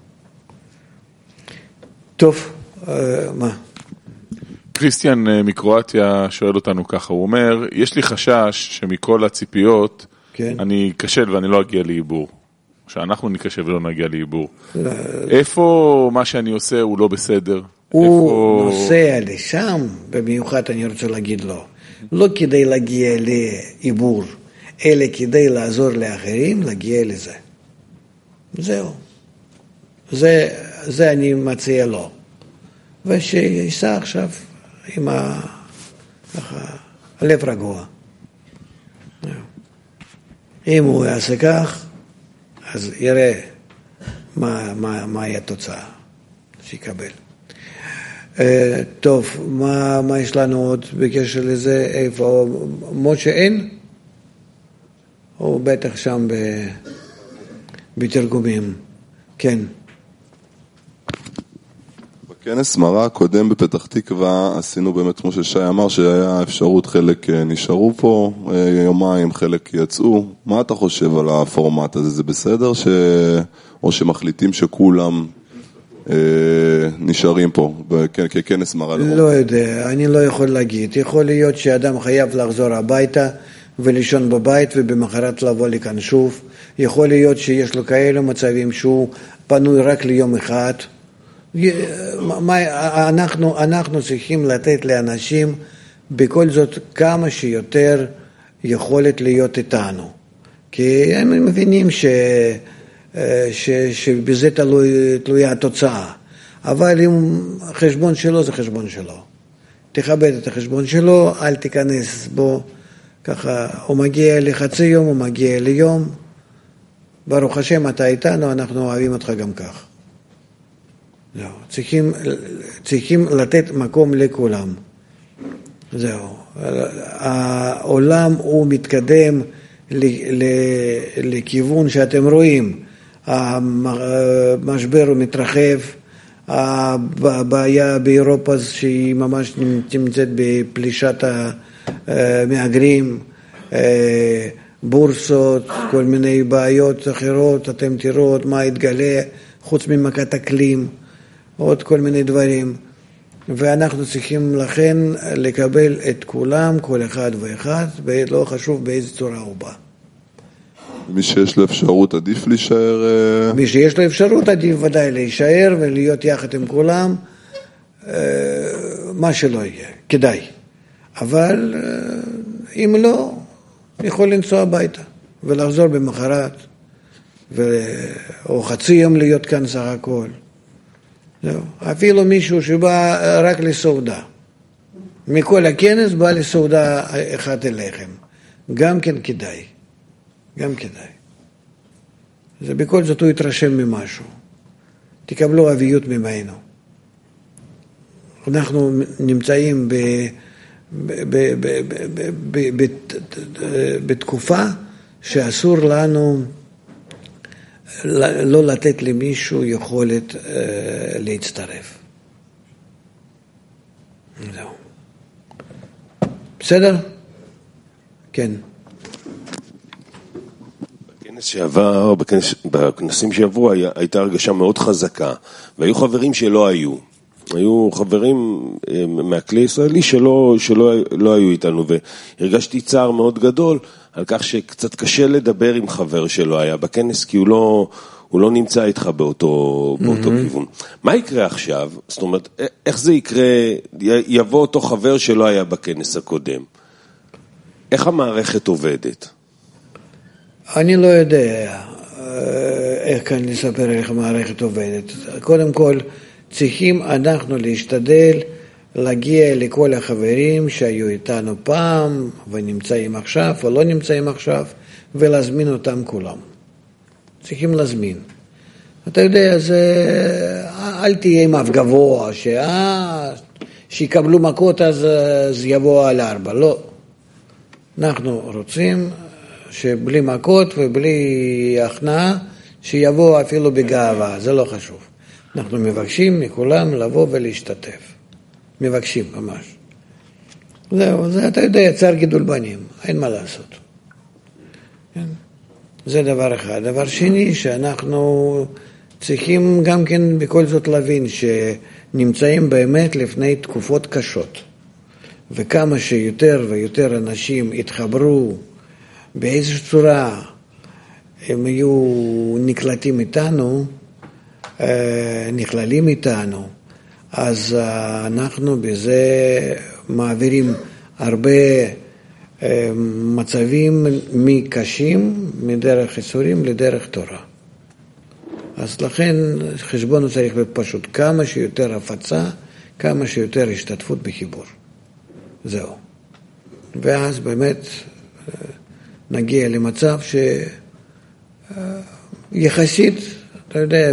טוב, מה? קריסטיאן מקרואטיה שואל אותנו ככה, הוא אומר, יש לי חשש שמכל הציפיות כן. אני אכשל ואני לא אגיע לעיבור. שאנחנו נקשב ולא נגיע לעיבור. איפה מה שאני עושה הוא לא בסדר? הוא נוסע לשם, במיוחד אני רוצה להגיד לו, לא כדי להגיע לעיבור, אלא כדי לעזור לאחרים להגיע לזה. זהו. זה אני מציע לו. ושיסע עכשיו עם הלב רגוע. אם הוא יעשה כך, אז יראה מה היה התוצאה שיקבל. טוב, מה יש לנו עוד בקשר לזה? איפה? משה אין? או בטח שם בתרגומים. כן. בכנס מראה הקודם בפתח תקווה עשינו באמת, כמו ששי אמר, שהיה אפשרות, חלק נשארו פה יומיים, חלק יצאו. מה אתה חושב על הפורמט הזה? זה בסדר? או שמחליטים שכולם נשארים פה ככנס מראה? לא יודע, אני לא יכול להגיד. יכול להיות שאדם חייב לחזור הביתה ולישון בבית ובמחרת לבוא לכאן שוב. יכול להיות שיש לו כאלה מצבים שהוא פנוי רק ליום אחד. אנחנו צריכים לתת לאנשים בכל זאת כמה שיותר יכולת להיות איתנו. כי הם מבינים שבזה תלויה התוצאה. אבל אם החשבון שלו זה חשבון שלו. תכבד את החשבון שלו, אל תיכנס בו ככה, הוא מגיע לחצי יום, הוא מגיע ליום, ברוך השם אתה איתנו, אנחנו אוהבים אותך גם כך. זהו, צריכים לתת מקום לכולם. זהו, העולם הוא מתקדם לכיוון שאתם רואים, המשבר הוא מתרחב, הבעיה באירופה שהיא ממש נמצאת בפלישת המהגרים, בורסות, כל מיני בעיות אחרות, אתם תראו עוד מה יתגלה, חוץ ממכת אקלים, עוד כל מיני דברים, ואנחנו צריכים לכן לקבל את כולם, כל אחד ואחד, ולא חשוב באיזה צורה הוא בא. מי שיש לו אפשרות עדיף להישאר? מי שיש לו אפשרות עדיף ודאי להישאר ולהיות יחד עם כולם, מה שלא יהיה, כדאי. אבל אם לא, יכול לנסוע הביתה ולחזור במחרת, או חצי יום להיות כאן סך הכל. אפילו מישהו שבא רק לסעודה. מכל הכנס בא לסעודה אחת אליכם. גם כן כדאי. גם כדאי. זה בכל זאת הוא יתרשם ממשהו. תקבלו אביות ממנו. אנחנו נמצאים בתקופה שאסור לנו לא לתת למישהו יכולת להצטרף. זהו. בסדר? כן. בכנס שעבר, בכנסים שעברו, הייתה הרגשה מאוד חזקה, והיו חברים שלא היו. היו חברים מהכלי הישראלי שלא היו איתנו, והרגשתי צער מאוד גדול על כך שקצת קשה לדבר עם חבר שלא היה בכנס, כי הוא לא נמצא איתך באותו כיוון. מה יקרה עכשיו? זאת אומרת, איך זה יקרה? יבוא אותו חבר שלא היה בכנס הקודם. איך המערכת עובדת? אני לא יודע איך כאן לספר איך המערכת עובדת. קודם כל, צריכים אנחנו להשתדל להגיע לכל החברים שהיו איתנו פעם ונמצאים עכשיו או לא נמצאים עכשיו ולהזמין אותם כולם. צריכים להזמין. אתה יודע, אל תהיה עם אף גבוה שיקבלו מכות אז יבוא על 4. לא. אנחנו רוצים שבלי מכות ובלי הכנעה שיבוא אפילו בגאווה, זה לא חשוב. אנחנו מבקשים מכולם לבוא ולהשתתף. מבקשים ממש. זהו, זה אתה יודע, יצר גידול בנים, אין מה לעשות. כן? זה דבר אחד. דבר שני, שאנחנו צריכים גם כן בכל זאת להבין שנמצאים באמת לפני תקופות קשות. וכמה שיותר ויותר אנשים יתחברו באיזושהי צורה, הם יהיו נקלטים איתנו, נכללים איתנו, אז אנחנו בזה מעבירים הרבה מצבים מקשים, מדרך איסורים לדרך תורה. אז לכן חשבון צריך להיות פשוט, כמה שיותר הפצה, כמה שיותר השתתפות בחיבור. זהו. ואז באמת נגיע למצב שיחסית, אתה יודע,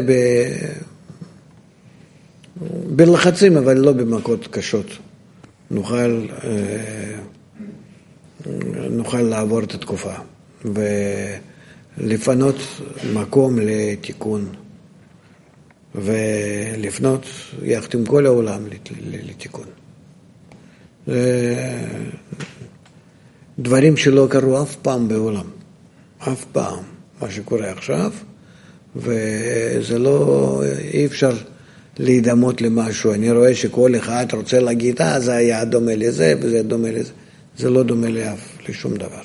בלחצים, אבל לא במכות קשות. נוכל לעבור את התקופה ולפנות מקום לתיקון ולפנות יחד עם כל העולם לתיקון. דברים שלא קרו אף פעם בעולם, אף פעם, מה שקורה עכשיו, וזה לא, אי אפשר להידמות למשהו. אני רואה שכל אחד רוצה להגיד, זה היה דומה לזה וזה דומה לזה. זה לא דומה לשום דבר.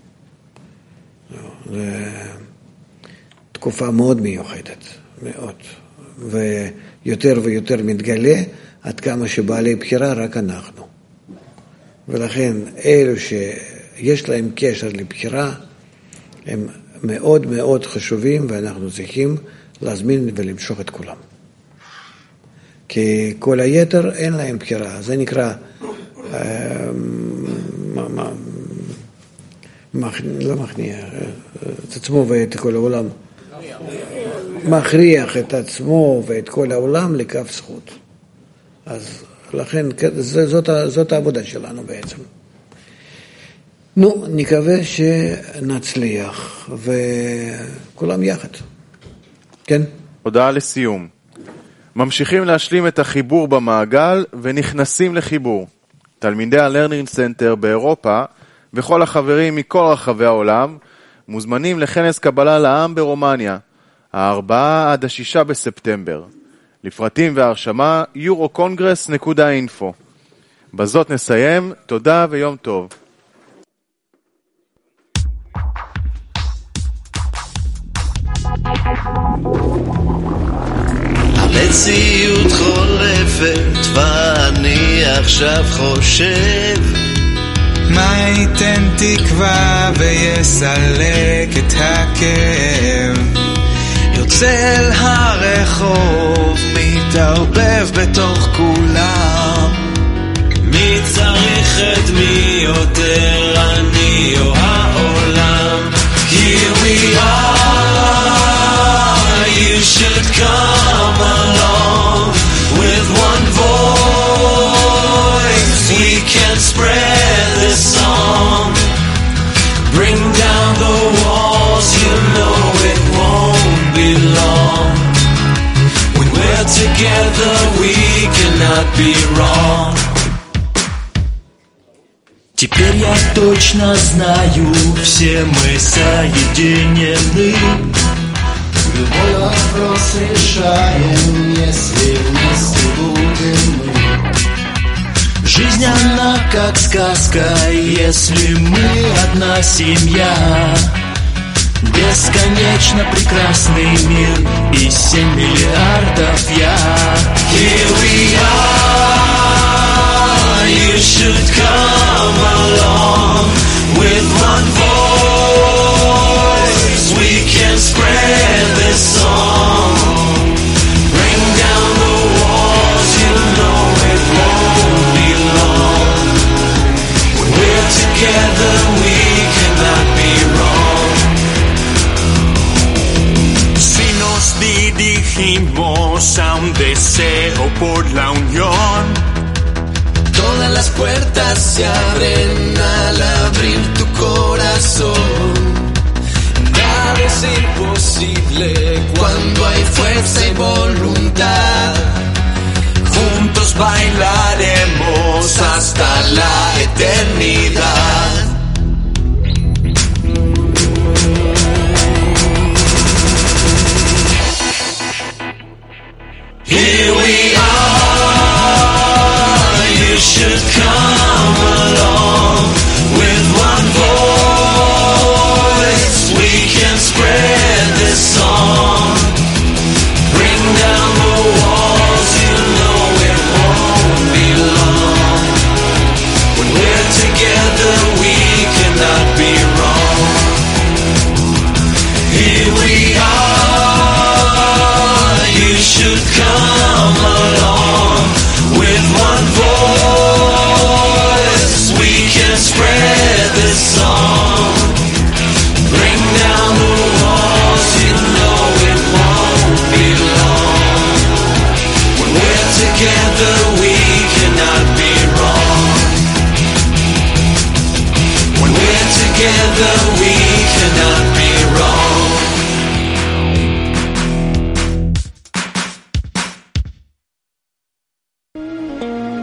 זו תקופה מאוד מיוחדת, מאוד. ויותר ויותר מתגלה עד כמה שבעלי בחירה רק אנחנו. ולכן אלו שיש להם קשר לבחירה, הם מאוד מאוד חשובים, ואנחנו צריכים להזמין ולמשוך את כולם. כי כל היתר אין להם בחירה. זה נקרא לא מכניע את עצמו ואת כל העולם. מכריח את עצמו ואת כל העולם לכף זכות. אז לכן זאת העבודה שלנו בעצם. נו, נקווה שנצליח וכולם יחד. כן? הודעה לסיום. ממשיכים להשלים את החיבור במעגל ונכנסים לחיבור. תלמידי ה-Learning Center באירופה וכל החברים מכל רחבי העולם מוזמנים לכנס קבלה לעם ברומניה, 4 עד 6 בספטמבר. לפרטים והרשמה eurocongress.info. בזאת נסיים, תודה ויום טוב. המציאות חולפת ואני עכשיו חושב מה ייתן תקווה ויסלק את הכאב. יוצא אל הרחוב, מתערבב בתוך כולם. מי צריך את מי יותר, אני או העולם? Here we are, you should come along. With one voice we can spread this song. Bring down the walls, you know it won't be long. When we're together we cannot be wrong. Теперь я точно знаю, все мы соединены. Любой вопрос решаем, если вместе будем мы. Жизнь она как сказка, если мы одна семья. Бесконечно прекрасный мир и 7 миллиардов я. Here we are, you should come along. With one voice we can spread this song. Bring down the walls, you know it won't be long. When we're together we cannot be wrong. Si nos dirigimos a un deseo por la unión, todas las puertas se abren al abrir tu corazón. Nada es imposible cuando hay fuerza y voluntad. Juntos bailaremos hasta la eternidad. Here we are, you should come along. With one voice we can spread this song. Bring down the walls, you know it won't be long. When we're together we cannot be wrong. Here we are, you should come along. With one voice we can spread this song. Bring down the walls, you know it won't be long. When we're together we cannot be wrong. When we're together we cannot